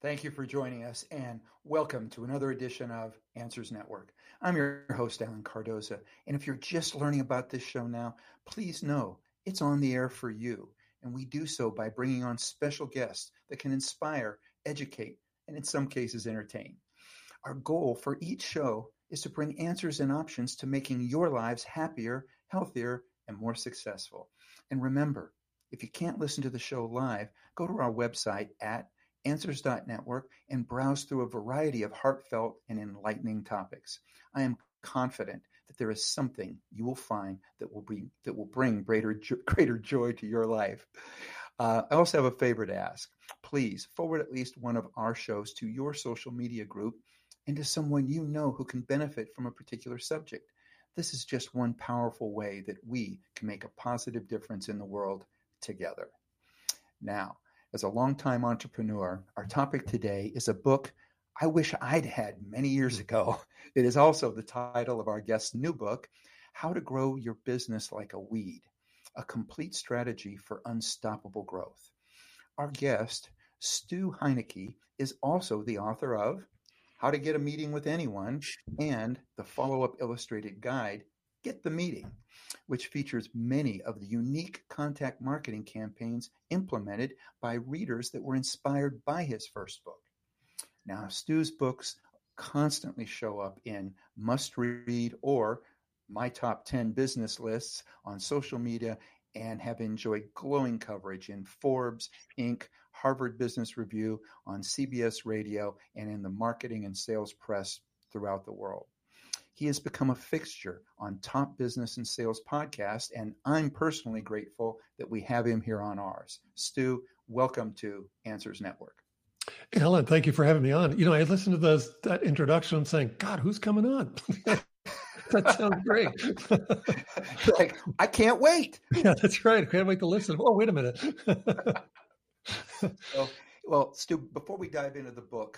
Thank you for joining us and welcome to another edition of Answers Network. I'm your host, Alan Cardoza. And if you're just learning about this show now, please know it's on the air for you. And we do so by bringing on special guests that can inspire, educate, and in some cases entertain. Our goal for each show is to bring answers and options to making your lives happier, healthier, and more successful. And remember, if you can't listen to the show live, go to our website at answers.network and browse through a variety of heartfelt and enlightening topics. I am confident that there is something you will find that will bring greater joy to your life. I also have a favor to ask. Please forward at least one of our shows to your social media group and to someone you know who can benefit from a particular subject. This is just one powerful way that we can make a positive difference in the world together. Now, as a longtime entrepreneur, our topic today is a book I wish I'd had many years ago. It is also the title of our guest's new book, How to Grow Your Business Like a Weed, a complete strategy for unstoppable growth. Our guest, Stu Heinecke, is also the author of How to Get a Meeting with Anyone and the follow-up illustrated guide, Get the Meeting, which features many of the unique contact marketing campaigns implemented by readers that were inspired by his first book. Now, Stu's books constantly show up in must-read or my top 10 business lists on social media and have enjoyed glowing coverage in Forbes, Inc., Harvard Business Review, on CBS Radio, and in the marketing and sales press throughout the world. He has become a fixture on top business and sales podcasts, and I'm personally grateful that we have him here on ours. Stu, welcome to Answers Network. Alan, thank you for having me on. I listened to that introduction saying, God, who's coming on? That sounds great. Like, I can't wait. Yeah, that's right. I can't wait to listen. Oh, wait a minute. Well, Stu, before we dive into the book,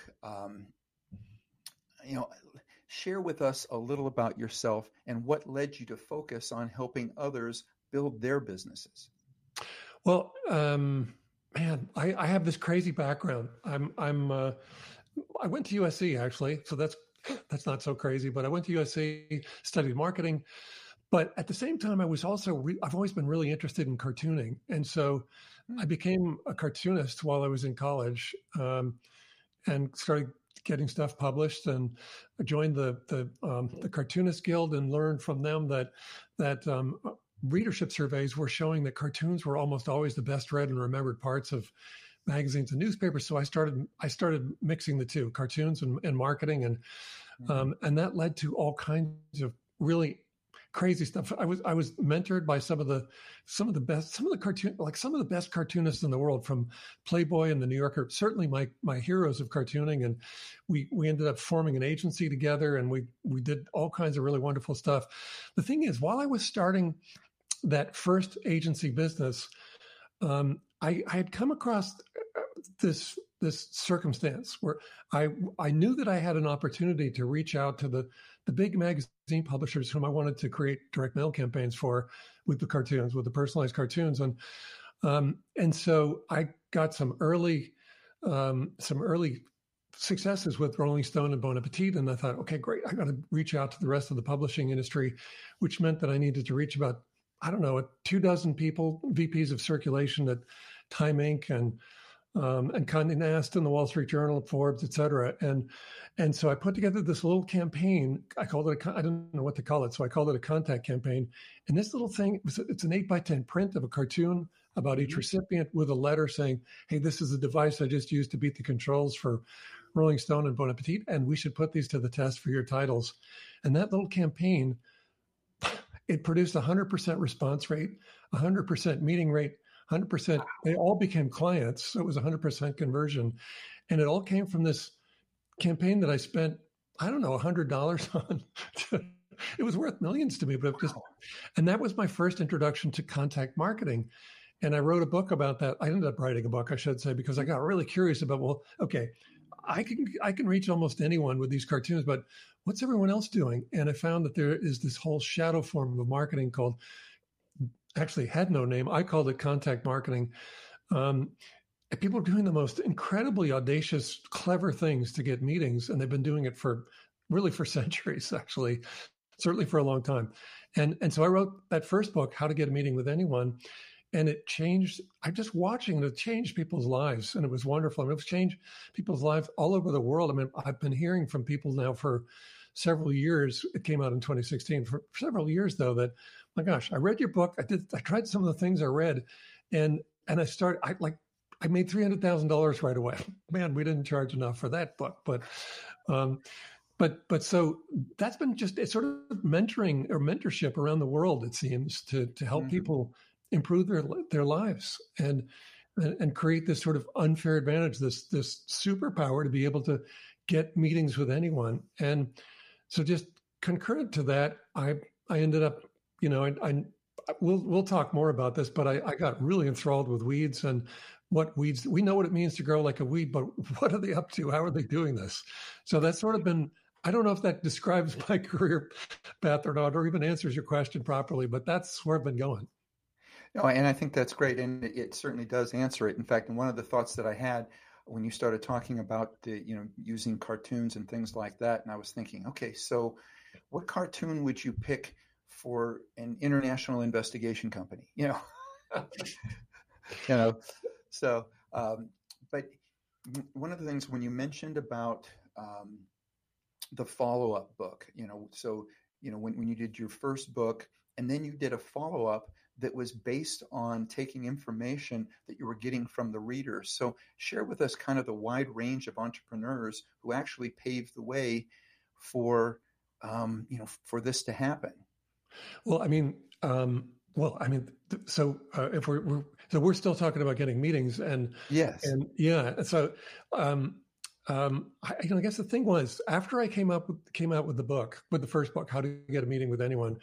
share with us a little about yourself and what led you to focus on helping others build their businesses. Well, man, I have this crazy background. I went to USC actually, so that's not so crazy. But I went to USC, studied marketing, but at the same time, I was also I've always been really interested in cartooning, and so I became a cartoonist while I was in college, and started getting stuff published, and I joined the Cartoonist Guild and learned from them that readership surveys were showing that cartoons were almost always the best read and remembered parts of magazines and newspapers. So I started mixing the two, cartoons and marketing, and that led to all kinds of really crazy stuff. I was mentored by some of the best cartoonists in the world, from Playboy and the New Yorker, certainly my heroes of cartooning. And we ended up forming an agency together, and we did all kinds of really wonderful stuff. The thing is, while I was starting that first agency business, I had come across this circumstance where I knew that I had an opportunity to reach out to the big magazine publishers whom I wanted to create direct mail campaigns for with the personalized cartoons. And so I got some early successes with Rolling Stone and Bon Appetit. And I thought, okay, great. I got to reach out to the rest of the publishing industry, which meant that I needed to reach about, 24 people, VPs of circulation at Time Inc. and Condé Nast and the Wall Street Journal, Forbes, et cetera. And so I put together this little campaign. I called it, I don't know what to call it, so I called it a contact campaign. And this little thing, it's an 8x10 print of a cartoon about each recipient with a letter saying, hey, this is a device I just used to beat the controls for Rolling Stone and Bon Appetit, and we should put these to the test for your titles. And that little campaign, it produced 100% response rate, 100% meeting rate, 100%. They all became clients. So it was 100% conversion. And it all came from this campaign that I spent, $100 on. It was worth millions to me, but and that was my first introduction to contact marketing. And I wrote a book about that. I ended up writing a book, I should say, because I got really curious about, well, okay, I can reach almost anyone with these cartoons, but what's everyone else doing? And I found that there is this whole shadow form of marketing actually had no name. I called it contact marketing. and people are doing the most incredibly audacious, clever things to get meetings, and they've been doing it for centuries, actually, certainly for a long time. And so I wrote that first book, How to Get a Meeting with Anyone, and it changed. I'm just watching it change people's lives, and it was wonderful. I mean, it's changed people's lives all over the world. I mean, I've been hearing from people now for several years. It came out in 2016. For several years, though, that, my gosh, I read your book. I tried some of the things I read, and I made $300,000 right away. Man, we didn't charge enough for that book, but so that's been just, it's sort of mentoring or mentorship around the world, it seems, to help people improve their lives and create this sort of unfair advantage, this superpower to be able to get meetings with anyone. And so just concurrent to that, I ended up, we'll talk more about this, but I got really enthralled with weeds and what weeds. We know what it means to grow like a weed, but what are they up to? How are they doing this? So that's sort of been, I don't know if that describes my career path or not, or even answers your question properly, but that's where I've been going. No, and I think that's great. And it certainly does answer it. In fact, one of the thoughts that I had when you started talking about using cartoons and things like that, and I was thinking, okay, so what cartoon would you pick for an international investigation company? So, but one of the things when you mentioned about the follow-up book, when you did your first book and then you did a follow-up that was based on taking information that you were getting from the readers. So share with us kind of the wide range of entrepreneurs who actually paved the way for, for this to happen. Well, if we're still talking about getting meetings, and yes, and yeah, so I guess the thing was, after I came out with the first book, How to Get a Meeting with Anyone.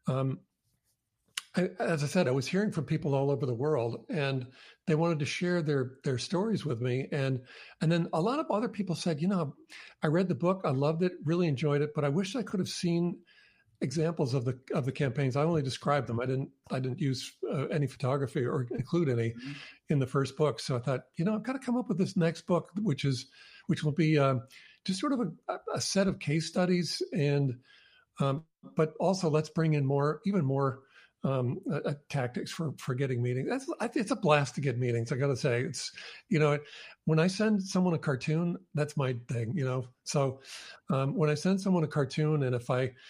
As I said, I was hearing from people all over the world, and they wanted to share their stories with me. And then a lot of other people said, I read the book, I loved it, really enjoyed it, but I wish I could have seen examples of the campaigns. I only described them. I didn't use any photography or include any in the first book. So I thought, I've got to come up with this next book, which will be just sort of a set of case studies, and but also let's bring in even more tactics for getting meetings. It's a blast to get meetings. I got to say, it's, when I send someone a cartoon, that's my thing, So when I send someone a cartoon, and if I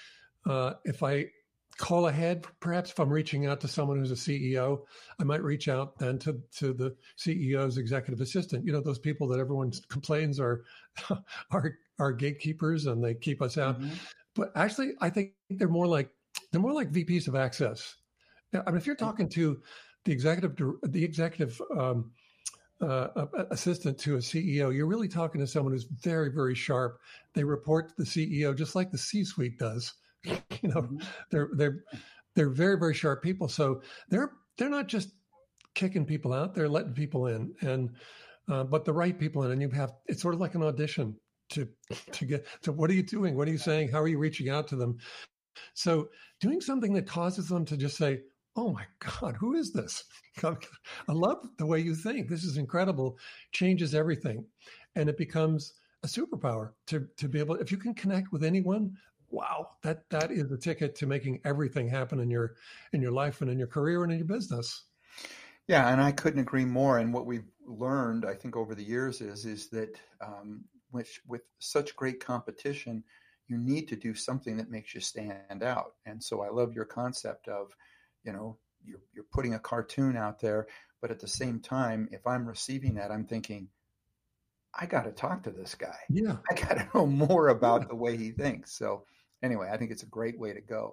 call ahead, perhaps if I'm reaching out to someone who's a CEO, I might reach out then to the CEO's executive assistant. Those people that everyone complains are gatekeepers and they keep us out. Mm-hmm. But actually, I think they're more like VPs of access. I mean, if you're talking to the executive assistant to a CEO, you're really talking to someone who's very, very sharp. They report to the CEO just like the C-suite does. They're very, very sharp people. So they're not just kicking people out; they're letting people in, and but the right people in. And it's sort of like an audition to get to. What are you doing? What are you saying? How are you reaching out to them? So doing something that causes them to just say, "Oh my God, who is this? I love the way you think. This is incredible." Changes everything, and it becomes a superpower to be able. If you can connect with anyone, wow, that is the ticket to making everything happen in your life and in your career and in your business. Yeah, and I couldn't agree more. And what we've learned, I think, over the years is that with such great competition, you need to do something that makes you stand out. And so I love your concept of, you're putting a cartoon out there, but at the same time, if I'm receiving that, I'm thinking, I got to talk to this guy. Yeah, I got to know more about the way he thinks. So anyway, I think it's a great way to go.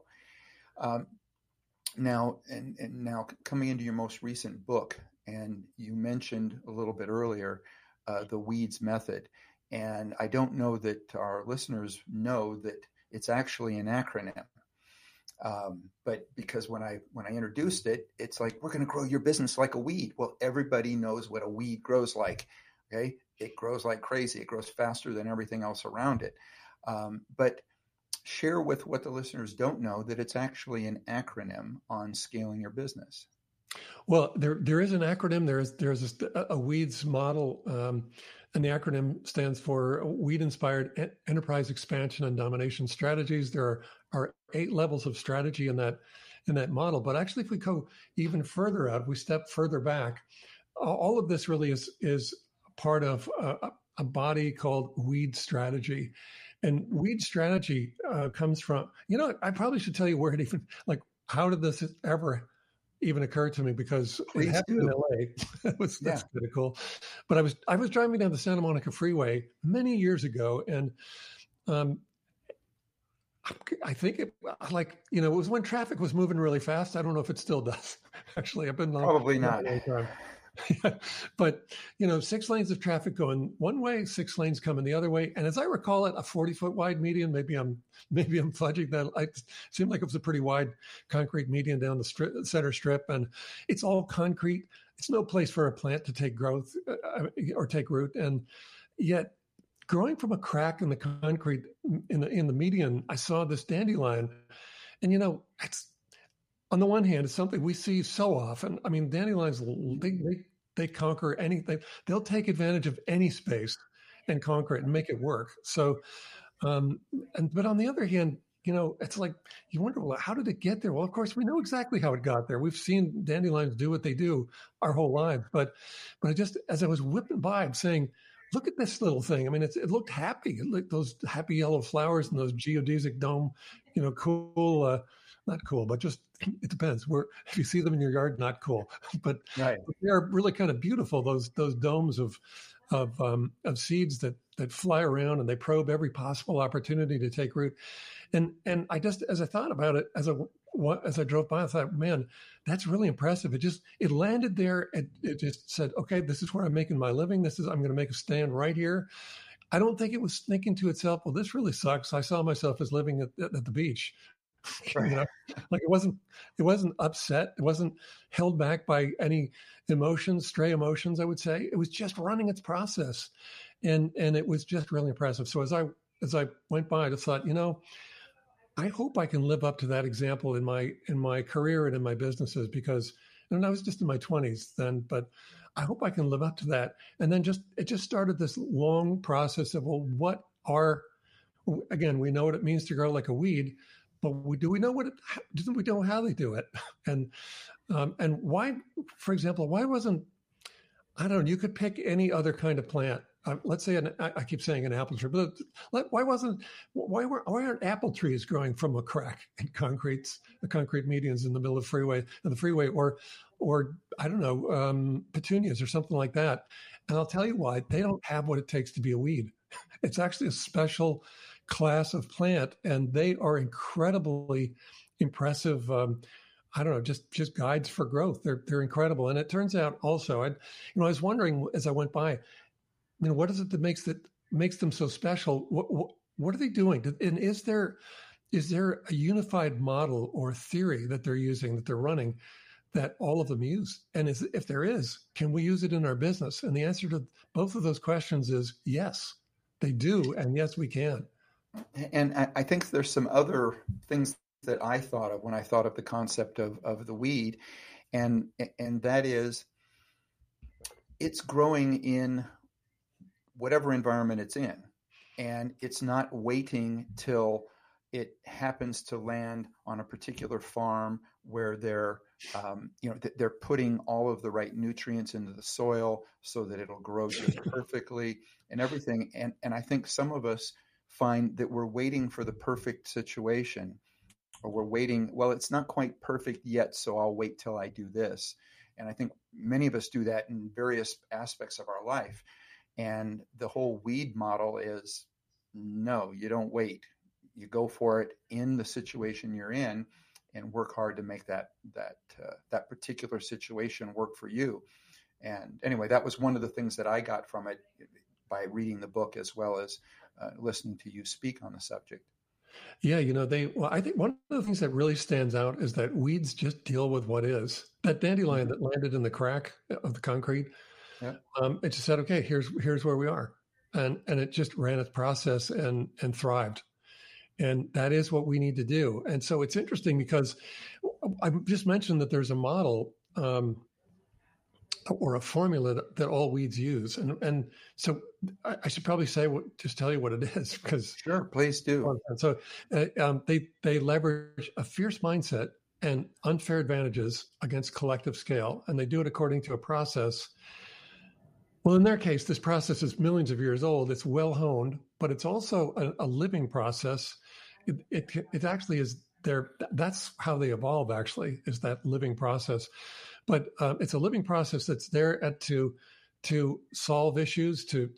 Now coming into your most recent book, and you mentioned a little bit earlier the WEEDS method, and I don't know that our listeners know that it's actually an acronym. But because when I introduced it, it's like, we're going to grow your business like a weed. Well, everybody knows what a weed grows like. Okay, it grows like crazy. It grows faster than everything else around it. But share with what the listeners don't know that it's actually an acronym on scaling your business. Well, there is an acronym. There's a WEEDS model, and the acronym stands for Weed Inspired Enterprise Expansion and Domination Strategies. There are 8 levels of strategy in that model. But actually, if we go even further out, if we step further back, all of this really is part of a body called WEED strategy. And WEED strategy comes from, I probably should tell you where it even, like, how did this ever even occur to me? Because it happened in LA. That's kind of cool. But I was driving down the Santa Monica Freeway many years ago, and I think it was when traffic was moving really fast. I don't know if it still does. Actually, I've been probably not. But 6 lanes of traffic going one way, 6 lanes coming the other way, and as I recall it, a 40-foot wide median. Maybe I'm fudging that. It seemed like it was a pretty wide concrete median down the center strip, and it's all concrete. It's no place for a plant to take growth or take root, and yet growing from a crack in the concrete in the median, I saw this dandelion, and it's. On the one hand, it's something we see so often. I mean, dandelions, they conquer anything. They'll take advantage of any space and conquer it and make it work. So, but on the other hand, it's like you wonder, well, how did it get there? Well, of course, we know exactly how it got there. We've seen dandelions do what they do our whole lives. But I just, as I was whipping by, I'm saying, look at this little thing. I mean, it looked happy. It looked those happy yellow flowers and those geodesic dome, cool. Not cool, but just it depends. If you see them in your yard, not cool, but right. They are really kind of beautiful. Those domes of seeds that fly around and they probe every possible opportunity to take root. And I just, as I thought about it, as I drove by, I thought, man, that's really impressive. It landed there. It just said, okay, this is where I'm making my living. I'm going to make a stand right here. I don't think it was thinking to itself, well, this really sucks. I saw myself as living at the beach. Right. Like it wasn't upset. It wasn't held back by any stray emotions, I would say. It was just running its process. And it was just really impressive. So as I went by, I just thought, I hope I can live up to that example in my career and in my businesses, because I was just in my 20s then, but I hope I can live up to that. And then it just started this long process of, well, again, we know what it means to grow like a weed. But do we know we know how they do it? And why, for example, why wasn't, I don't know, you could pick any other kind of plant. Let's say, I keep saying an apple tree, but why aren't apple trees growing from a crack in the concrete medians in the middle of the freeway, or I don't know, petunias or something like that? And I'll tell you why. They don't have what it takes to be a weed. It's actually a special class of plant, and they are incredibly impressive. I don't know, just guides for growth. They're incredible. And it turns out also, I was wondering as I went by, what is it that makes them so special? What are they doing? And is there a unified model or theory that they're using, that they're running, that all of them use? And if there is, can we use it in our business? And the answer to both of those questions is yes, they do. And yes, we can. And I think there's some other things that I thought of when I thought of the concept of the weed, and that is, it's growing in whatever environment it's in, and it's not waiting till it happens to land on a particular farm where they're putting all of the right nutrients into the soil so that it'll grow just perfectly and everything. And I think some of us find that we're waiting for the perfect situation, or we're waiting, well, it's not quite perfect yet, so I'll wait till I do this. And I think many of us do that in various aspects of our life. And the whole weed model is, no, you don't wait. You go for it in the situation you're in and work hard to make that particular situation work for you. And anyway, that was one of the things that I got from it by reading the book, as well as listening to you speak on the subject. Yeah, I think one of the things that really stands out is that weeds just deal with what is. That dandelion that landed in the crack of the concrete, it just said, okay, here's where we are. And it just ran its process and thrived. And that is what we need to do. And so it's interesting because I just mentioned that there's a model or a formula that all weeds use. And so I should probably just tell you what it is, because sure, please do. So they leverage a fierce mindset and unfair advantages against collective scale, and they do it according to a process. Well, in their case, this process is millions of years old. It's well honed, but it's also a living process. It actually is there. That's how they evolve. Actually, is that living process. But it's a living process that's there to solve issues, to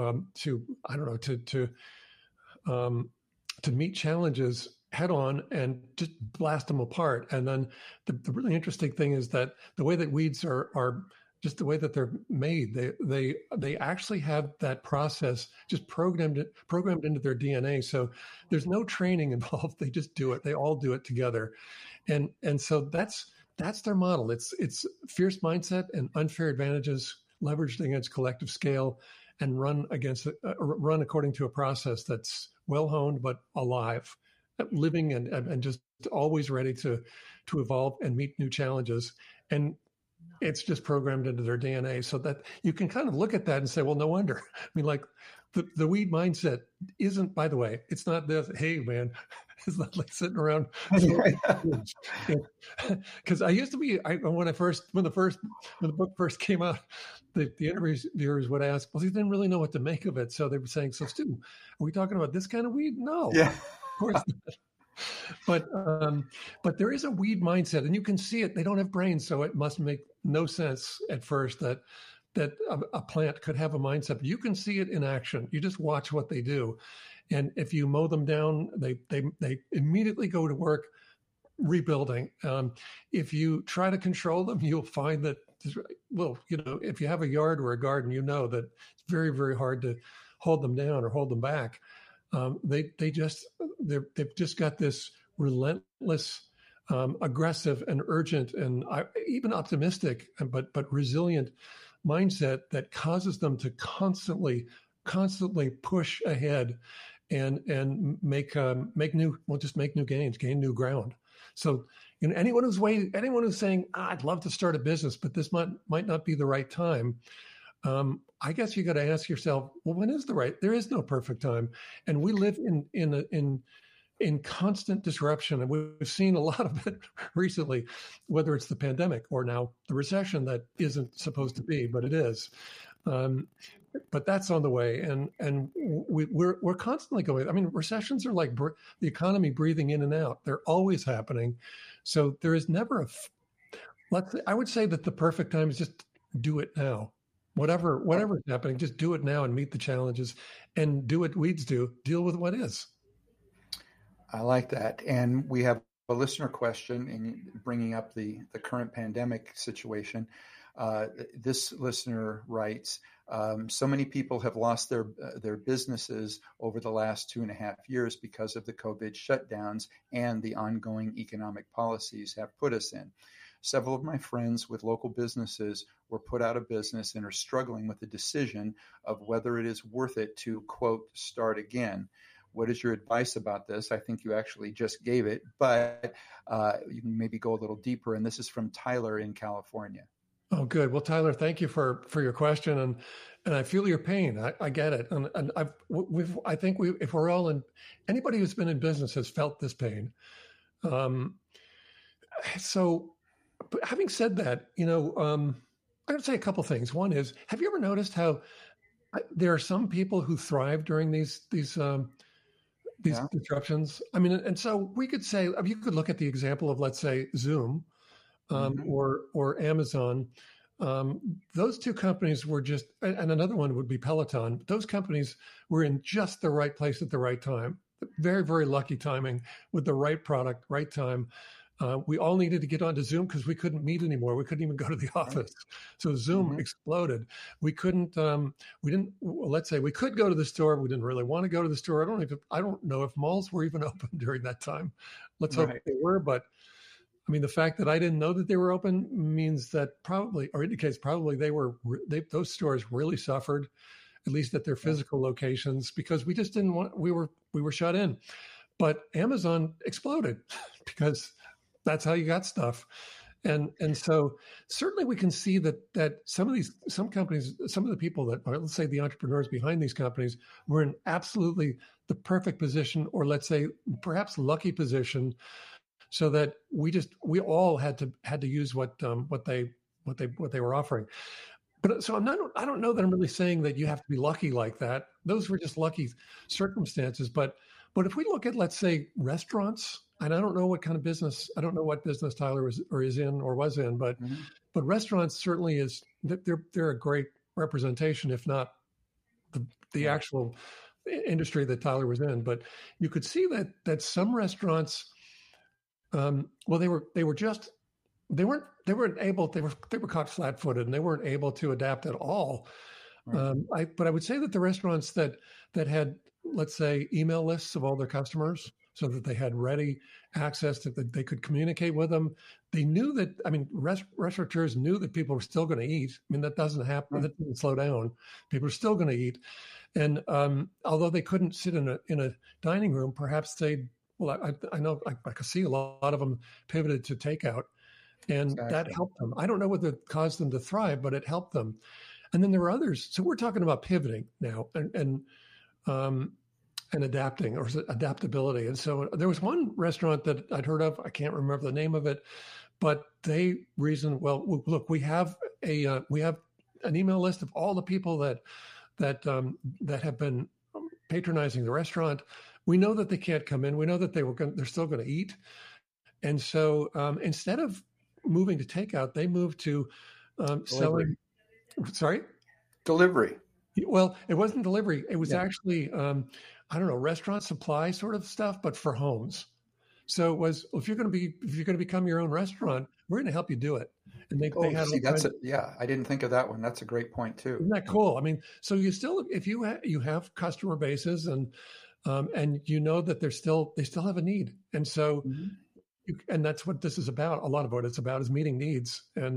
meet challenges head on and just blast them apart. And then the really interesting thing is that the way that weeds are just the way that they're made, they actually have that process just programmed into their DNA. So there's no training involved. They just do it. They all do it together, and so that's their model. It's fierce mindset and unfair advantages leveraged against collective scale, and run according to a process that's well honed but alive, living and just always ready to evolve and meet new challenges. And it's just programmed into their DNA, so that you can kind of look at that and say, well, no wonder. I mean, like the weed mindset isn't, by the way, it's not this, hey man, it's not like sitting around. Because I used to be, when the book first came out, the interviewers would ask, well, they didn't really know what to make of it. So they were saying, so Stu, are we talking about this kind of weed? No, yeah, of course not. But there is a weed mindset, and you can see it. They don't have brains, so it must make no sense at first that a plant could have a mindset. But you can see it in action. You just watch what they do, and if you mow them down, they immediately go to work rebuilding. If you try to control them, you'll find that, well, if you have a yard or a garden, that it's very, very hard to hold them down or hold them back. They've just got this relentless, aggressive and urgent and even optimistic, but resilient mindset that causes them to constantly push ahead and make new gains, gain new ground. So, anyone who's saying, I'd love to start a business, but this might not be the right time. I guess you got to ask yourself, well, when is there is no perfect time. And we live in constant disruption. And we've seen a lot of it recently, whether it's the pandemic or now the recession that isn't supposed to be, but it is. But that's on the way. And we're constantly going. I mean, recessions are like the economy breathing in and out. They're always happening. So there is never I would say that the perfect time is just do it now. Whatever's happening, just do it now and meet the challenges and do what weeds do, deal with what is. I like that. And we have a listener question in bringing up the current pandemic situation. This listener writes, so many people have lost their businesses over the last 2.5 years because of the COVID shutdowns and the ongoing economic policies have put us in. Several of my friends with local businesses were put out of business and are struggling with the decision of whether it is worth it to, quote, start again. What is your advice about this? I think you actually just gave it, but you can maybe go a little deeper. And this is from Tyler in California. Oh, good. Well, Tyler, thank you for your question. And I feel your pain. I get it. And I think if we're all anybody who's been in business has felt this pain. So, but having said that, I would say a couple things. One is, have you ever noticed how there are some people who thrive during these disruptions? I mean, and so we could say, you could look at the example of, let's say, Zoom or Amazon. Those two companies were just, and another one would be Peloton. Those companies were in just the right place at the right time. Very, very lucky timing with the right product, right time. We all needed to get onto Zoom because we couldn't meet anymore. We couldn't even go to the office. So Zoom exploded. We couldn't, let's say we could go to the store. We didn't really want to go to the store. I don't know if malls were even open during that time. Let's hope they were. But I mean, the fact that I didn't know that they were open means that indicates those stores really suffered, at least at their physical locations, because we just we were shut in. But Amazon exploded because that's how you got stuff. And so certainly we can see that some companies, some of the people that are, let's say the entrepreneurs behind these companies, were in absolutely the perfect position, or let's say perhaps lucky position, so that we all had to use what they were offering. But so I don't know that I'm really saying that you have to be lucky like that. Those were just lucky circumstances. But if we look at, let's say, restaurants, and I don't know what kind of business, I don't know what business Tyler is in or was in, but restaurants certainly they're a great representation, if not the actual industry that Tyler was in. But you could see that some restaurants, they were caught flat-footed, and they weren't able to adapt at all. Right. But I would say that the restaurants that had, let's say, email lists of all their customers, so that they had ready access, that they could communicate with them. They knew that, restaurateurs knew that people were still going to eat. That doesn't happen. Right. That doesn't slow down. People are still going to eat. And although they couldn't sit in a dining room, perhaps I know I could see a lot of them pivoted to takeout. And that helped them. I don't know whether it caused them to thrive, but it helped them. And then there were others. So we're talking about pivoting now and adapting, or adaptability. And so there was one restaurant that I'd heard of. I can't remember the name of it, but they reasoned, well, look, we have an email list of all the people that have been patronizing the restaurant. We know that they can't come in. We know that they're still going to eat. And so instead of moving to takeout, they moved to selling. Sorry? Delivery. Well, it wasn't delivery. It was actually, restaurant supply sort of stuff, but for homes. So it was, if you're going to become your own restaurant, we're going to help you do it. And they had. See, I didn't think of that one. That's a great point too. Isn't that cool? So you still, if you have customer bases and you know that they still have a need, and so. Mm-hmm. And that's what this is about. A lot of what it's about is meeting needs, and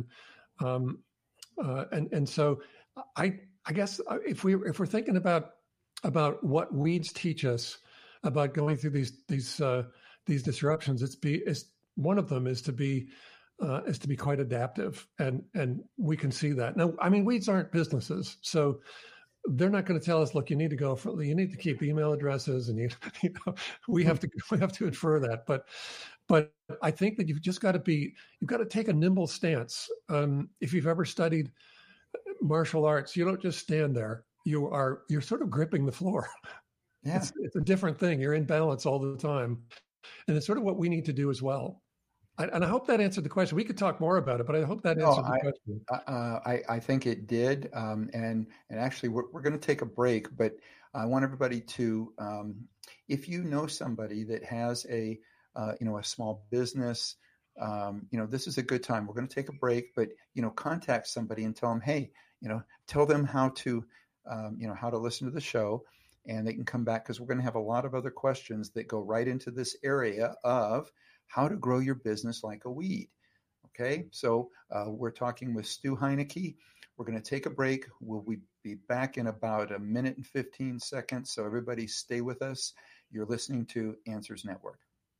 so I guess if we're thinking about what weeds teach us about going through these disruptions, it's one of them is to be quite adaptive, and we can see that now. Weeds aren't businesses, so they're not going to tell us, look, you need to keep email addresses, and we have to infer that, but I think that you've got to take a nimble stance. If you've ever studied martial arts, you don't just stand there. You're sort of gripping the floor. Yeah. It's a different thing. You're in balance all the time. And it's sort of what we need to do as well. And I hope that answered the question. We could talk more about it, but I hope that answered the question. I think it did. And actually, we're going to take a break, but I want everybody to, if you know somebody that has a small business, this is a good time. We're going to take a break, but, contact somebody and tell them, hey, tell them how to listen to the show, and they can come back, because we're going to have a lot of other questions that go right into this area of how to grow your business like a weed. Okay. So we're talking with Stu Heinecke. We're going to take a break. We'll be back in about a minute and 15 seconds. So everybody stay with us. You're listening to Answers Network.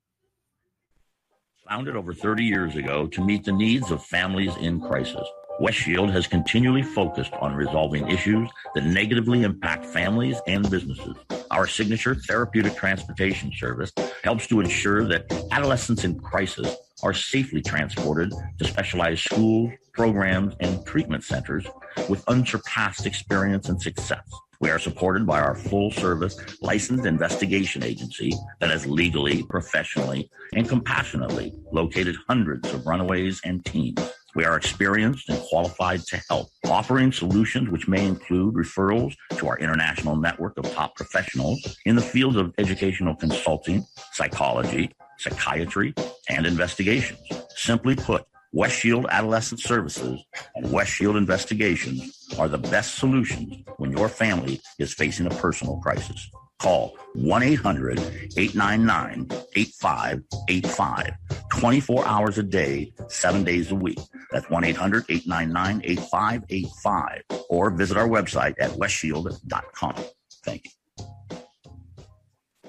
Founded over 30 years ago to meet the needs of families in crisis, Westshield has continually focused on resolving issues that negatively impact families and businesses. Our signature therapeutic transportation service helps to ensure that adolescents in crisis are safely transported to specialized schools, programs, and treatment centers with unsurpassed experience and success. We are supported by our full-service licensed investigation agency that has legally, professionally, and compassionately located hundreds of runaways and teens. We are experienced and qualified to help, offering solutions which may include referrals to our international network of top professionals in the fields of educational consulting, psychology, psychiatry, and investigations. Simply put, Westshield Adolescent Services and Westshield Investigations are the best solutions when your family is facing a personal crisis. Call 1-800-899-8585, 24 hours a day, 7 days a week. That's 1-800-899-8585, or visit our website at westshield.com. Thank you.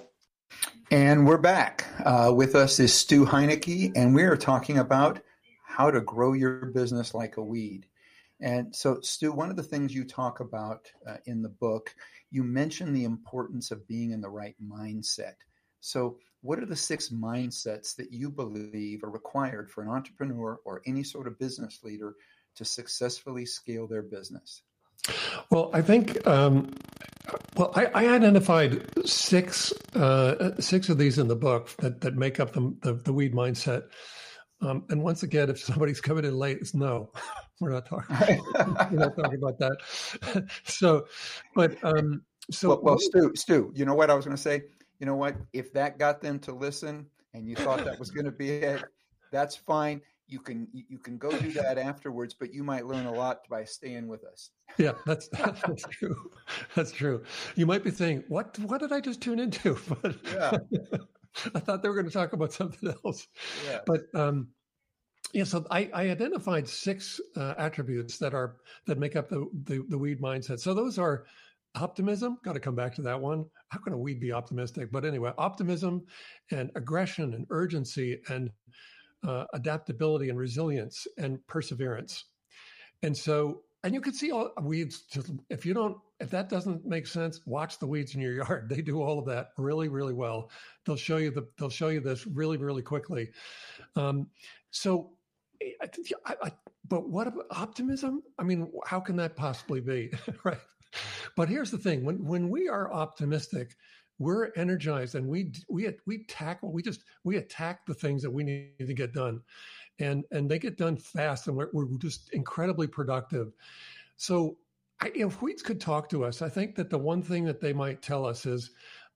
And we're back. With us is Stu Heinecke, and we are talking about how to grow your business like a weed. And so, Stu, one of the things you talk about in the book, you mention the importance of being in the right mindset. So what are the 6 mindsets that you believe are required for an entrepreneur or any sort of business leader to successfully scale their business? Well, I think, I identified six of these in the book that make up the weed mindset. And once again, if somebody's coming in late, it's no, we're not talking about that. Well, Stu, you know what I was going to say? You know what? If that got them to listen and you thought that was going to be it, that's fine. You can go do that afterwards, but you might learn a lot by staying with us. Yeah, that's true. That's true. You might be saying, what did I just tune into? But yeah. I thought they were going to talk about something else. Yeah. But so I identified 6 attributes that make up the weed mindset. So those are optimism. Got to come back to that one. How can a weed be optimistic? But anyway, optimism and aggression and urgency and adaptability and resilience and perseverance. And you can see all weeds. If that doesn't make sense, watch the weeds in your yard. They do all of that really, really well. They'll show you this really, really quickly. But what about optimism? I mean, how can that possibly be? Right. But here's the thing: when we are optimistic, we're energized and we attack the things that we need to get done, and they get done fast, and we're just incredibly productive. So if weeds could talk to us, I think that the one thing that they might tell us is,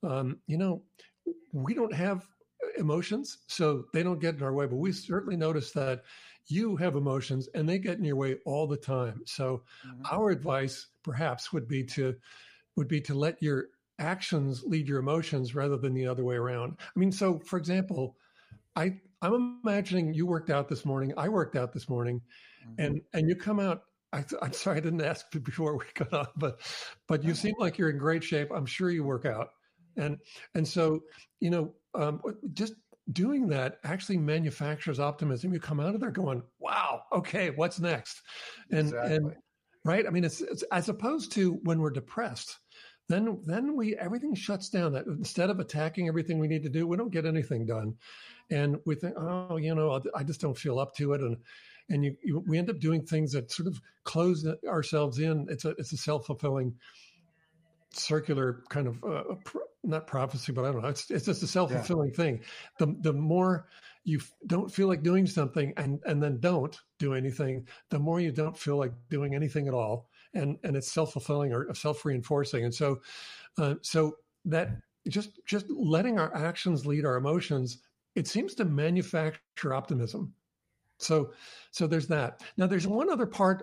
we don't have emotions, so they don't get in our way, but we certainly notice that you have emotions and they get in your way all the time. So our advice perhaps would be to let your actions lead your emotions rather than the other way around. I mean, so for example, I'm imagining you worked out this morning. I worked out this morning, and you come out. I'm sorry, I didn't ask before we got on, but you seem like you're in great shape. I'm sure you work out, and so just doing that actually manufactures optimism. You come out of there going, "Wow, okay, what's next?" And right. I mean, it's as opposed to when we're depressed. Then everything shuts down. That instead of attacking everything we need to do, we don't get anything done, and we think, I just don't feel up to it, and we end up doing things that sort of close ourselves in. It's a self-fulfilling, circular kind of not prophecy, but I don't know. It's just a self-fulfilling thing. The more you don't feel like doing something and then don't do anything, the more you don't feel like doing anything at all. And it's self-fulfilling or self-reinforcing. And so that just letting our actions lead our emotions, it seems to manufacture optimism. So there's that. Now there's one other part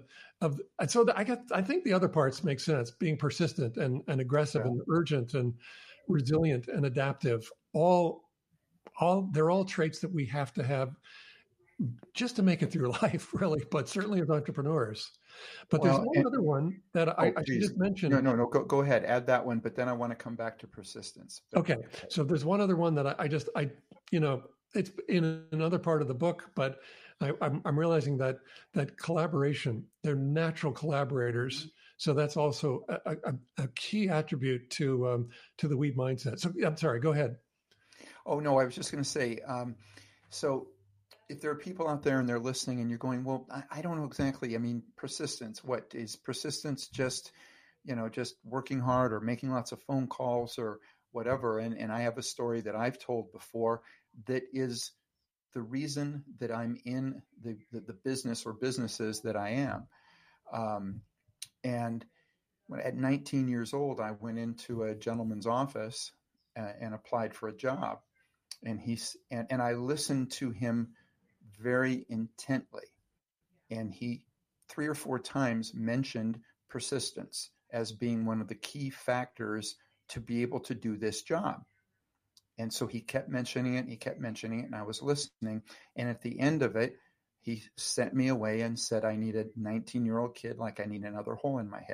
I think the other parts make sense. Being persistent and aggressive and urgent and resilient and adaptive. They're all traits that we have to have just to make it through life, really, but certainly as entrepreneurs. But there's one other one that I should just mention. No, go ahead. Add that one, but then I want to come back to persistence. Okay. So there's one other one that it's in another part of the book, but I'm realizing that collaboration, they're natural collaborators. So that's also a key attribute to the weed mindset. So I'm sorry, go ahead. Oh, no, I was just going to say, so if there are people out there and they're listening and you're going, well, I don't know exactly. I mean, persistence, what is persistence? Just working hard or making lots of phone calls or whatever. And I have a story that I've told before that is the reason that I'm in the business or businesses that I am. And at 19 years old, I went into a gentleman's office and applied for a job. And I listened to him very intently. And he 3 or 4 times mentioned persistence as being one of the key factors to be able to do this job. And so he kept mentioning it, and I was listening. And at the end of it, he sent me away and said, I need a 19-year-old kid like I need another hole in my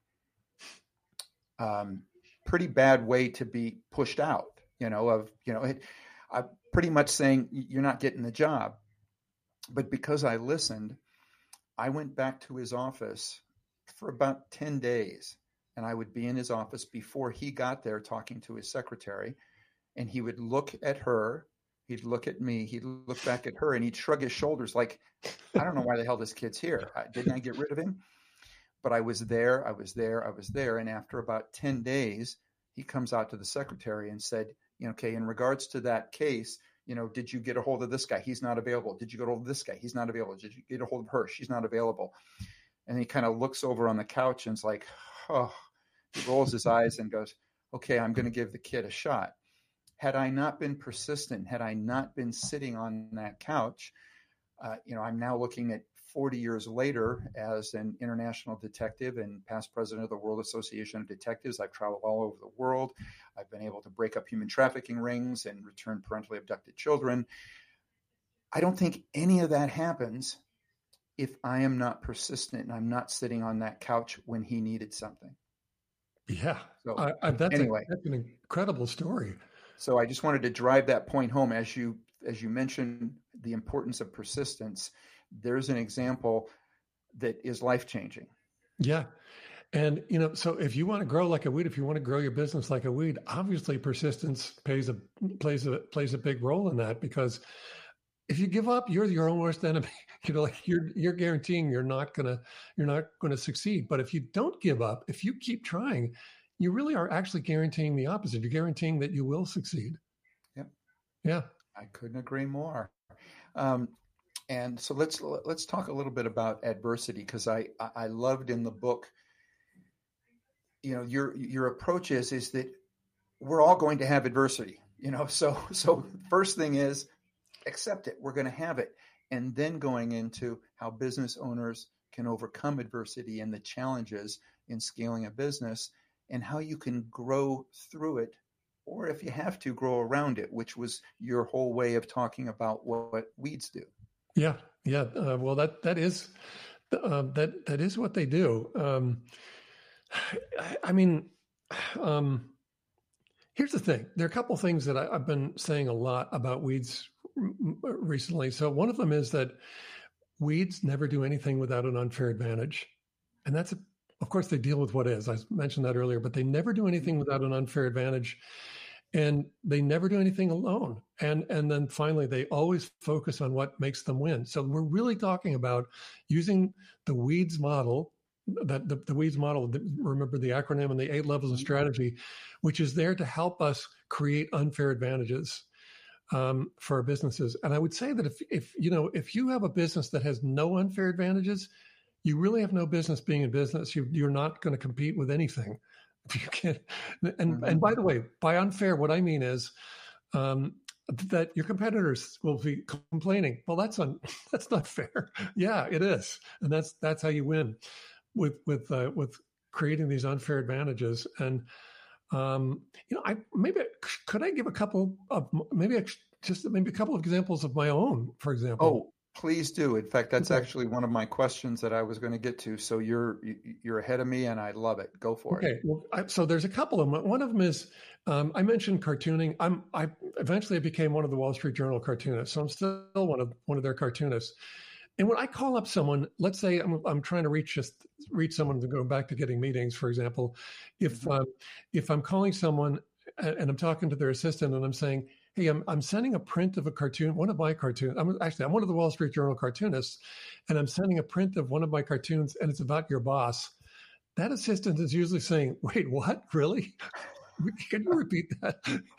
head. Pretty bad way to be pushed out, pretty much saying you're not getting the job. But because I listened, I went back to his office for about 10 days, and I would be in his office before he got there talking to his secretary, and he would look at her, he'd look at me, he'd look back at her, and he'd shrug his shoulders like, I don't know why the hell this kid's here. Didn't I get rid of him? But I was there. And after about 10 days, he comes out to the secretary and said, okay, in regards to that case, did you get a hold of this guy? He's not available. Did you get a hold of this guy? He's not available. Did you get a hold of her? She's not available. And he kind of looks over on the couch and is like, oh, he rolls his eyes and goes, okay, I'm going to give the kid a shot. Had I not been persistent, had I not been sitting on that couch, I'm now looking at 40 years later as an international detective and past president of the World Association of Detectives. I've traveled all over the world. I've been able to break up human trafficking rings and return parentally abducted children. I don't think any of that happens if I am not persistent and I'm not sitting on that couch when he needed something. Yeah. So that's anyway, that's an incredible story. So I just wanted to drive that point home as you mentioned the importance of persistence. There's an example that is life-changing. Yeah. And, so if you want to grow like a weed, if you want to grow your business like a weed, obviously persistence plays a big role in that, because if you give up, you're your own worst enemy. You're guaranteeing you're not going to succeed. But if you don't give up, if you keep trying, you really are actually guaranteeing the opposite. You're guaranteeing that you will succeed. Yep. Yeah. I couldn't agree more. And so let's talk a little bit about adversity, because I loved in the book, your approach is that we're all going to have adversity, so first thing is accept it. We're going to have it. And then going into how business owners can overcome adversity and the challenges in scaling a business, and how you can grow through it, or if you have to, grow around it, which was your whole way of talking about what weeds do. Yeah. Yeah. Well, that is what they do. Here's the thing. There are a couple of things that I've been saying a lot about weeds recently. So one of them is that weeds never do anything without an unfair advantage. And of course, they deal with what is. I mentioned that earlier, but they never do anything without an unfair advantage. And they never do anything alone. And then finally, they always focus on what makes them win. So we're really talking about using the weeds model, the weeds model, remember the acronym and the 8 levels of strategy, which is there to help us create unfair advantages for our businesses. And I would say that if you have a business that has no unfair advantages, you really have no business being in business. You're not going to compete with anything. You can't. And by the way, by unfair, what I mean is that your competitors will be complaining. Well, that's not fair. Yeah, it is, and that's how you win with creating these unfair advantages. And could I give a couple of a couple of examples of my own, for example? Oh, please do. In fact, that's actually one of my questions that I was going to get to. So you're ahead of me, and I love it. Go for it. Well, so there's a couple of them. One of them is I mentioned cartooning. I eventually became one of the Wall Street Journal cartoonists, so I'm still one of their cartoonists. And when I call up someone, let's say I'm trying to reach someone to go back to getting meetings, for example, if I'm calling someone and I'm talking to their assistant and I'm saying, hey, I'm sending a print of a cartoon, one of my cartoons. I'm one of the Wall Street Journal cartoonists, and I'm sending a print of one of my cartoons, and it's about your boss. That assistant is usually saying, wait, what? Really? Can you repeat that?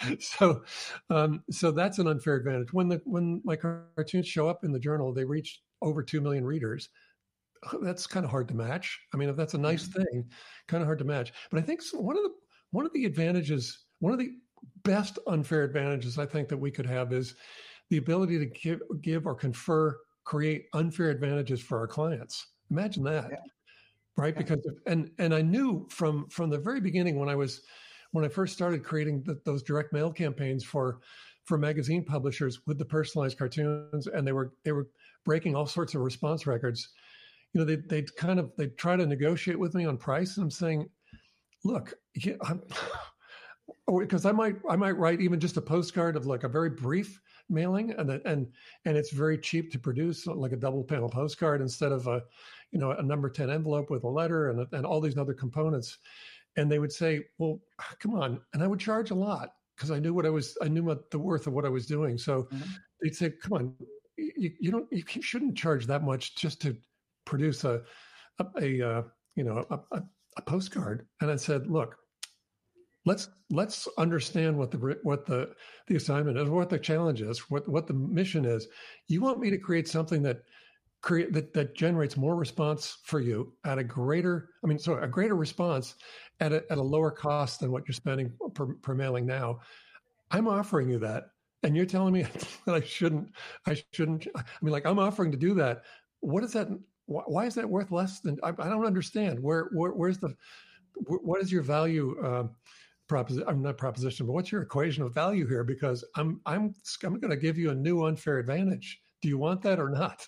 So that's an unfair advantage. When my cartoons show up in the journal, they reach over 2 million readers. That's kind of hard to match. I mean, if that's a nice thing, kind of hard to match. But I think one of the advantages, one of the best unfair advantages I think that we could have is the ability to give or create unfair advantages for our clients. Imagine that, right? Yeah. Because and I knew from the very beginning when I first started creating those direct mail campaigns for magazine publishers with the personalized cartoons, and they were breaking all sorts of response records. They'd try to negotiate with me on price, and I'm saying, look, Or because I might write even just a postcard of like a very brief mailing, and it's very cheap to produce, like a double panel postcard instead of a number 10 envelope with a letter and all these other components. And they would say, well, come on. And I would charge a lot because I knew the worth of what I was doing. So they'd say, come on, you shouldn't charge that much just to produce a postcard. And I said, look, let's understand what the assignment is, what the challenge is, what the mission is. You want me to create something that generates more response for you at a greater response at a lower cost than what you're spending per mailing now. I'm offering you that, and you're telling me that I shouldn't. I mean, like, I'm offering to do that. What is that? Why is that worth less than? I don't understand. What is your value proposition? I'm not proposition, but what's your equation of value here? Because I'm going to give you a new unfair advantage. Do you want that or not?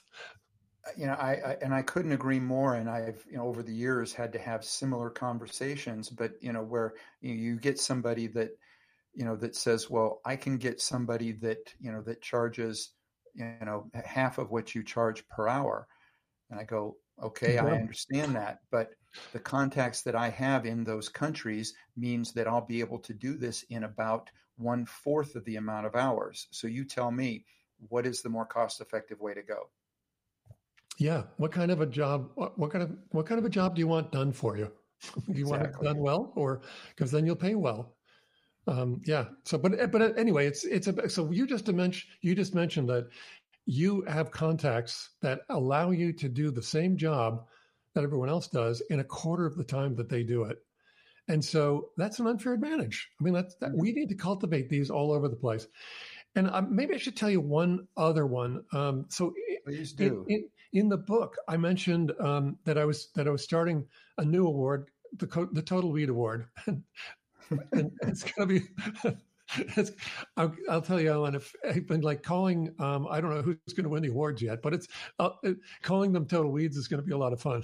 I couldn't agree more. And I've, over the years had to have similar conversations, but, where you get somebody that, that says, well, I can get somebody that, that charges, half of what you charge per hour. And I go, okay, I understand that. But the contacts that I have in those countries means that I'll be able to do this in about 1/4 of the amount of hours. So you tell me, what is the more cost-effective way to go? Yeah. What kind of a job? What kind of a job do you want done for you? Do you want it done well, or because then you'll pay well? Yeah. So, but anyway, so you just mentioned that you have contacts that allow you to do the same job that everyone else does in 1/4 of the time that they do it. And so that's an unfair advantage. I mean, we need to cultivate these all over the place. And maybe I should tell you one other one. Please do. In the book, I mentioned that I was starting a new award, the Total Weed Award, and it's going to be. I'll tell you, Alan. If I've been like calling, I don't know who's going to win the awards yet, but it's calling them Total Weeds is going to be a lot of fun.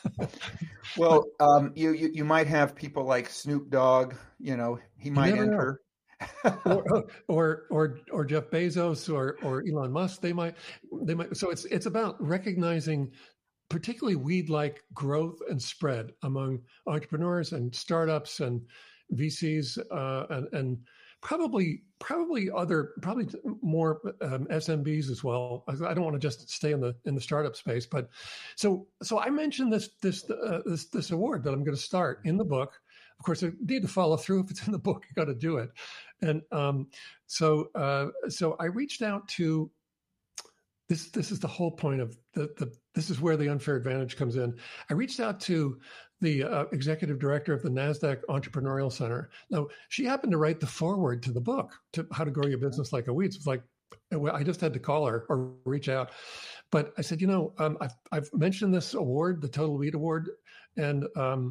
Well, you might have people like Snoop Dogg. He might enter. or Jeff Bezos or Elon Musk. They might. So it's about recognizing particularly weed-like growth and spread among entrepreneurs and startups and VCs and probably more SMBs as well. I don't want to just stay in the startup space, but so I mentioned this award that I'm going to start in the book. Of course, I need to follow through. If it's in the book, you got to do it. And so I reached out to this. This is the whole point of this is where the unfair advantage comes in. I reached out to the executive director of the NASDAQ Entrepreneurial Center. Now, she happened to write the foreword to the book, to How to Grow Your Business Like a Weed. It's like, I just had to call her or reach out. But I said, I've mentioned this award, the Total Weed Award, and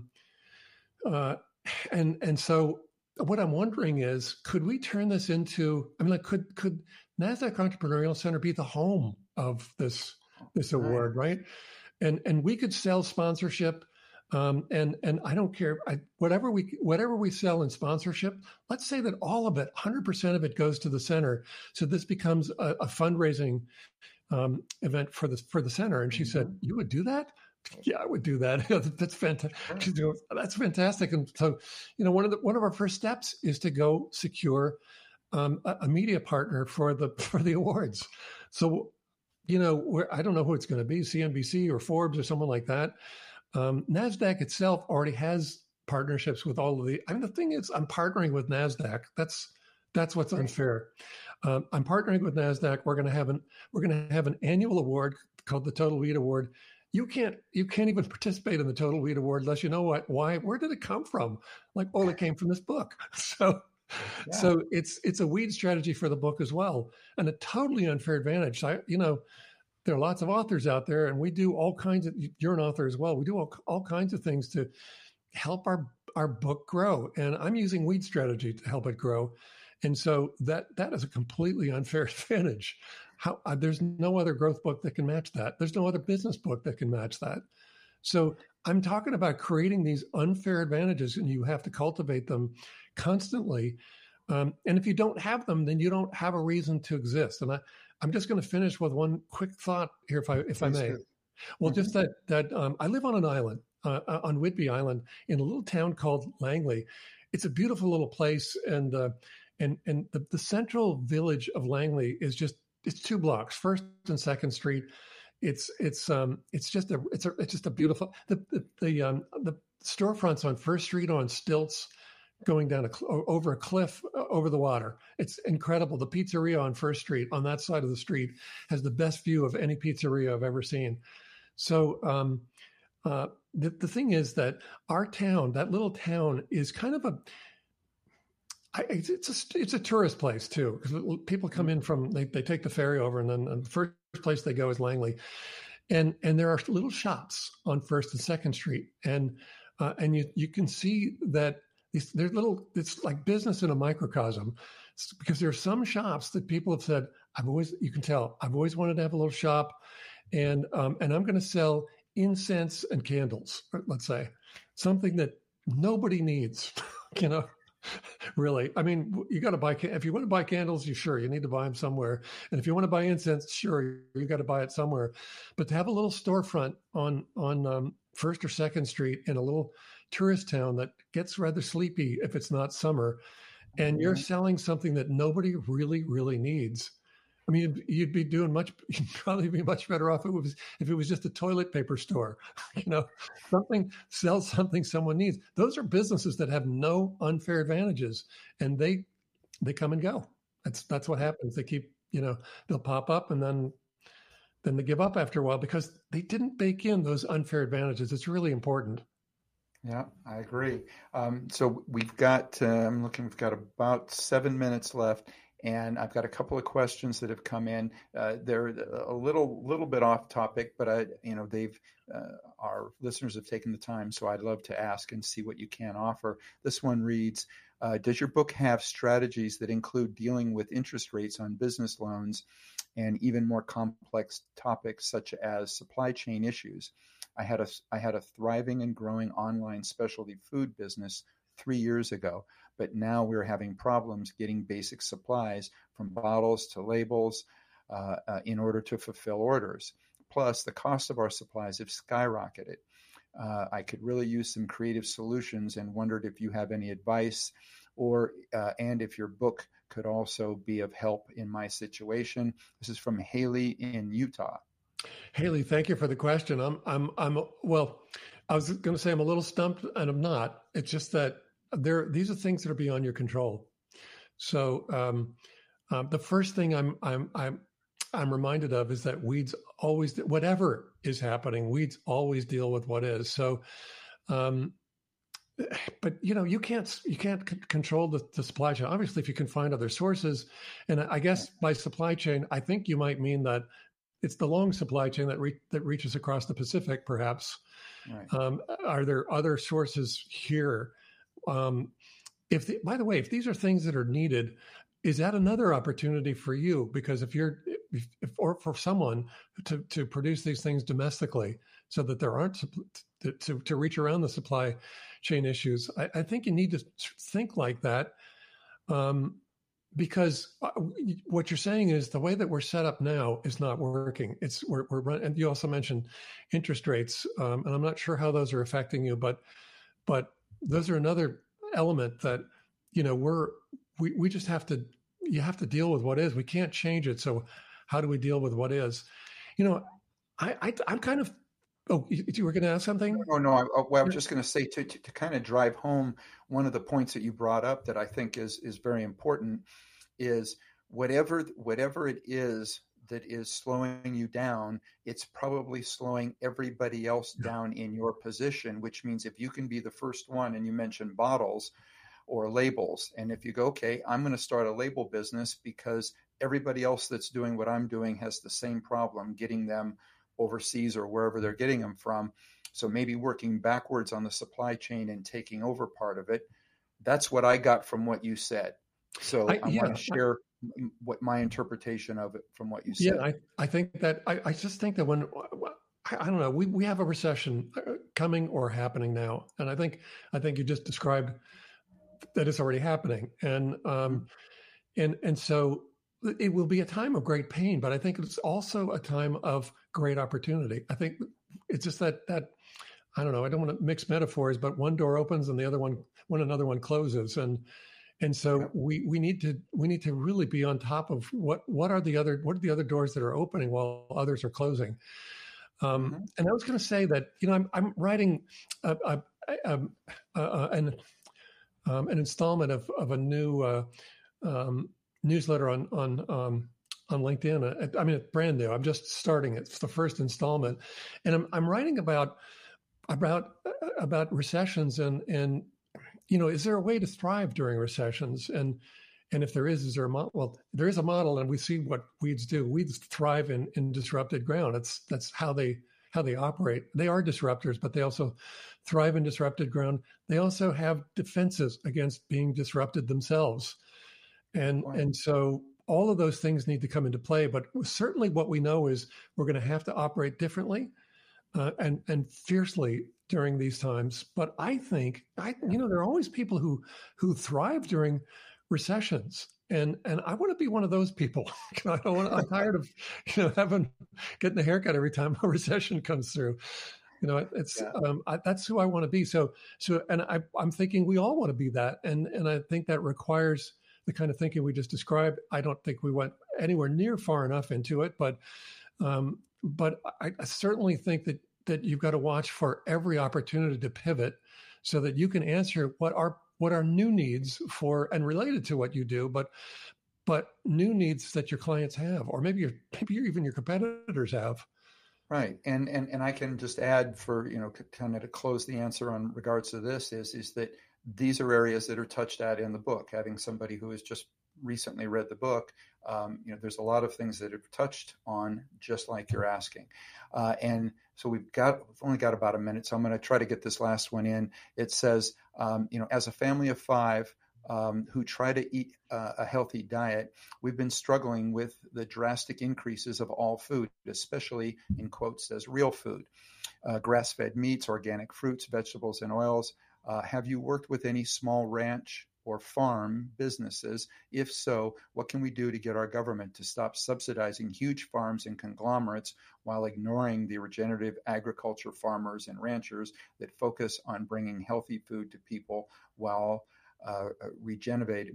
so what I'm wondering is, could we turn this into? I mean, like, could NASDAQ Entrepreneurial Center be the home of this award, right? And we could sell sponsorship. And I don't care. Whatever we sell in sponsorship, let's say that all of it, 100% of it, goes to the center. So this becomes a fundraising event for the center. And she said, "You would do that?" Yeah, I would do that. That's fantastic. That's fantastic. And so, one of our first steps is to go secure a media partner for the awards. So, I don't know who it's going to be, CNBC or Forbes or someone like that. NASDAQ itself already has partnerships with all of the. I mean, the thing is, I'm partnering with NASDAQ. That's what's unfair. I'm partnering with NASDAQ. We're going to have an annual award called the Total Weed Award. You can't even participate in the Total Weed Award unless you know why. Where did it come from? Like, it came from this book. So it's a weed strategy for the book as well, and a totally unfair advantage. There are lots of authors out there, and we do all kinds of. You're an author as well. We do all kinds of things to help our book grow, and I'm using weed strategy to help it grow, and so that is a completely unfair advantage. There's no other growth book that can match that. There's no other business book that can match that. So I'm talking about creating these unfair advantages, and you have to cultivate them constantly. And if you don't have them, then you don't have a reason to exist. And I'm just going to finish with one quick thought here, if I may. Do. Well, just that I live on an island, on Whidbey Island, in a little town called Langley. It's a beautiful little place, and the central village of Langley is it's 2 blocks, First and Second Street. It's just a beautiful the storefronts on First Street on stilts, going down over a cliff over the water. It's incredible. The pizzeria on First Street on that side of the street has the best view of any pizzeria I've ever seen. So the thing is that our town, that little town, is kind of it's a tourist place too, because people come in from they take the ferry over, and then the first place they go is Langley, and there are little shops on First and Second Street, and you can see that there's little, it's like business in a microcosm, because there are some shops that people have said, I've always wanted to have a little shop, and I'm going to sell incense and candles, let's say, something that nobody needs, really. I mean, you got to buy, if you want to buy candles, you need to buy them somewhere. And if you want to buy incense, sure, you got to buy it somewhere. But to have a little storefront on First or Second Street in a little tourist town that gets rather sleepy if it's not summer, and you're selling something that nobody really, really needs. I mean, you'd probably be much better off if it was just a toilet paper store, sell something someone needs. Those are businesses that have no unfair advantages, and they come and go. That's what happens. They keep, they'll pop up, and then they give up after a while because they didn't bake in those unfair advantages. It's really important. Yeah, I agree. So we've got, we've got about 7 minutes left, and I've got a couple of questions that have come in. They're a little bit off topic, but our listeners have taken the time, so I'd love to ask and see what you can offer. This one reads, does your book have strategies that include dealing with interest rates on business loans and even more complex topics such as supply chain issues? I had a thriving and growing online specialty food business 3 years ago, but now we're having problems getting basic supplies from bottles to labels in order to fulfill orders. Plus, the cost of our supplies have skyrocketed. I could really use some creative solutions and wondered if you have any advice, and if your book could also be of help in my situation. This is from Haley in Utah. Haley, thank you for the question. Well, I was going to say I'm a little stumped, and I'm not. It's just that these are things that are beyond your control. So the first thing I'm reminded of is that weeds always, whatever is happening, weeds always deal with what is. So, but you can't control the supply chain. Obviously, if you can find other sources, and I guess by supply chain, I think you might mean that it's the long supply chain that reaches across the Pacific, perhaps. Right. Are there other sources here? By the way, if these are things that are needed, is that another opportunity for you? Because or for someone to produce these things domestically, so that there aren't to reach around the supply chain issues, I think you need to think like that. Because what you're saying is the way that we're set up now is not working. We're and you also mentioned interest rates, and I'm not sure how those are affecting you, but those are another element that we just have to. You have to deal with what is. We can't change it. So how do we deal with what is? I'm kind of. Oh, you were going to ask something? No. I was just going to say to kind of drive home one of the points that you brought up that I think is very important is whatever it is that is slowing you down, it's probably slowing everybody else down in your position, which means if you can be the first one, and you mentioned bottles or labels, and if you go, okay, I'm going to start a label business because everybody else that's doing what I'm doing has the same problem getting them overseas or wherever they're getting them from. So maybe working backwards on the supply chain and taking over part of it. That's what I got from what you said. So I want to share what my interpretation of it from what you said. Yeah, I think that I just think that when I don't know, we have a recession coming or happening now, and I think you just described that is already happening. And so it will be a time of great pain, but I think it's also a time of great opportunity. I think it's just that I don't know, I don't want to mix metaphors, but one door opens and the other one, when another one closes. And so we need to really be on top of what are the other doors that are opening while others are closing. And I was going to say that, I'm writing an installment of a new newsletter on LinkedIn. I mean, it's brand new. I'm just starting. It's the first installment, and I'm writing about recessions and is there a way to thrive during recessions? And if there is there a model? Well, there is a model, and we see what weeds do. Weeds thrive in disrupted ground. That's how they operate. They are disruptors, but they also thrive in disrupted ground. They also have defenses against being disrupted themselves. And so all of those things need to come into play. But certainly what we know is we're going to have to operate differently and fiercely during these times. But I think, there are always people who thrive during recessions. And I want to be one of those people. I'm tired of, getting a haircut every time a recession comes through. That's who I want to be. So, and I'm thinking we all want to be that. And I think that requires the kind of thinking we just described. I don't think we went anywhere near far enough into it, but I certainly think that you've got to watch for every opportunity to pivot so that you can answer what are new needs for and related to what you do, but new needs that your clients have, or maybe even your competitors have. Right. And I can just add for, kind of to close the answer on regards to this is that these are areas that are touched at in the book. Having somebody who has just recently read the book, there's a lot of things that are touched on, just like you're asking. And so we've only got about a minute, so I'm going to try to get this last one in. It says, as a family of 5 who try to eat a healthy diet, we've been struggling with the drastic increases of all food, especially in quotes as real food, grass-fed meats, organic fruits, vegetables, and oils. Have you worked with any small ranch or farm businesses? If so, what can we do to get our government to stop subsidizing huge farms and conglomerates while ignoring the regenerative agriculture farmers and ranchers that focus on bringing healthy food to people while regenerating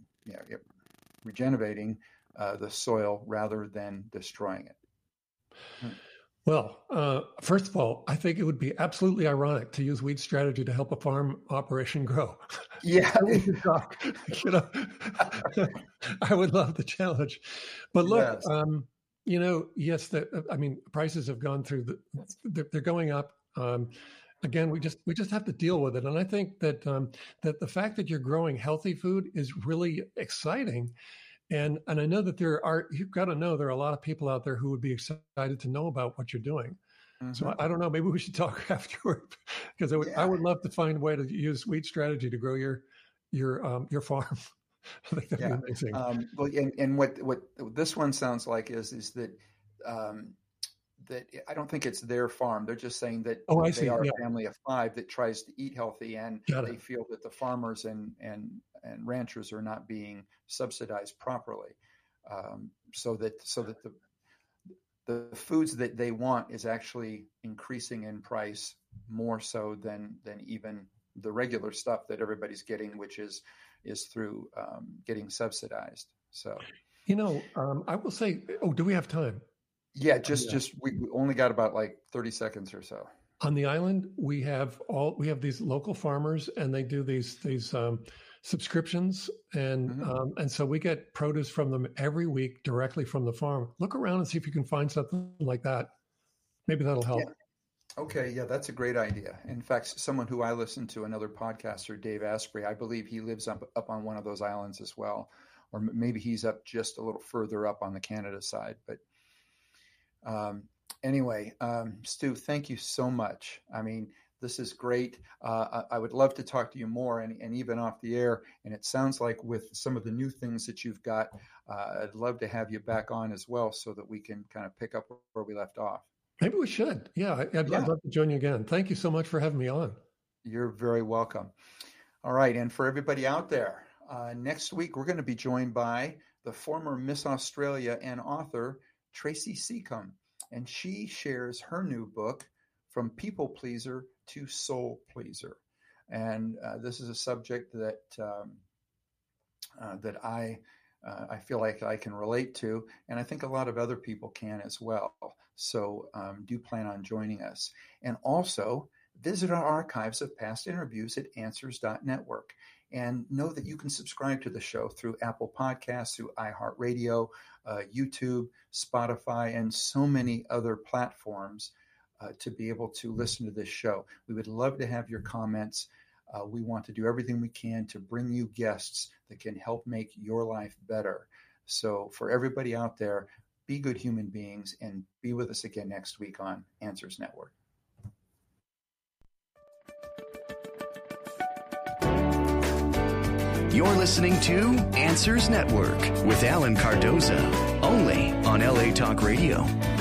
the soil rather than destroying it? Well, first of all, I think it would be absolutely ironic to use weed strategy to help a farm operation grow. Yeah. I would love the challenge. But look, yes. Prices have gone through they're going up. Again, we just have to deal with it. And I think that that the fact that you're growing healthy food is really exciting. And I know that you've got to know there are a lot of people out there who would be excited to know about what you're doing. Mm-hmm. So I don't know, maybe we should talk afterward, because I would love to find a way to use weed strategy to grow your farm. I think that'd be amazing. And what this one sounds like is that that I don't think it's their farm. They're just saying that they are a family of 5 that tries to eat healthy, and they feel that the farmers and ranchers are not being subsidized properly, so that the foods that they want is actually increasing in price more so than even the regular stuff that everybody's getting, which is through getting subsidized. So, I will say, do we have time? Yeah, we only got about like 30 seconds or so. On the island, we have these local farmers, and they do these subscriptions, and so we get produce from them every week directly from the farm. Look around and see if you can find something like that. Maybe that'll help. Yeah. Okay, yeah, that's a great idea. In fact, someone who I listen to, another podcaster, Dave Asprey, I believe he lives up on one of those islands as well, or maybe he's up just a little further up on the Canada side, but. Anyway, Stu, thank you so much. I mean, this is great. I would love to talk to you more and even off the air. And it sounds like with some of the new things that you've got, I'd love to have you back on as well so that we can kind of pick up where we left off. Maybe we should. Yeah, I'd love to join you again. Thank you so much for having me on. You're very welcome. All right. And for everybody out there, next week, we're going to be joined by the former Miss Australia and author, Tracy Seacombe. And she shares her new book, From People Pleaser to Soul Pleaser. And this is a subject that that I feel like I can relate to, and I think a lot of other people can as well. So do plan on joining us. And also visit our archives of past interviews at answers.network. And know that you can subscribe to the show through Apple Podcasts, through iHeartRadio, YouTube, Spotify, and so many other platforms to be able to listen to this show. We would love to have your comments. We want to do everything we can to bring you guests that can help make your life better. So for everybody out there, be good human beings and be with us again next week on Answers Network. You're listening to Answers Network with Alan Cardoza, only on LA Talk Radio.